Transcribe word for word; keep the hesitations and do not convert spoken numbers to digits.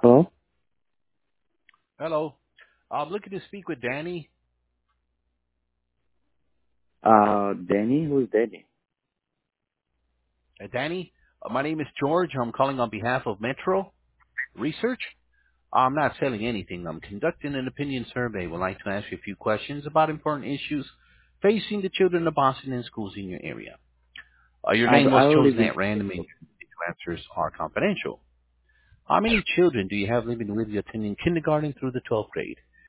Hello? Hello. I'm looking to speak with Danny. Uh, Danny? Who is Danny? Uh, Danny, uh, my name is George. I'm calling on behalf of Metro Research. I'm not selling anything. I'm conducting an opinion survey. Would like to ask you a few questions about important issues facing the children of Boston and schools in your area. Uh, your I, name I was already chosen been, at random and your answers are confidential. How many children do you have living with you attending kindergarten through the twelfth grade?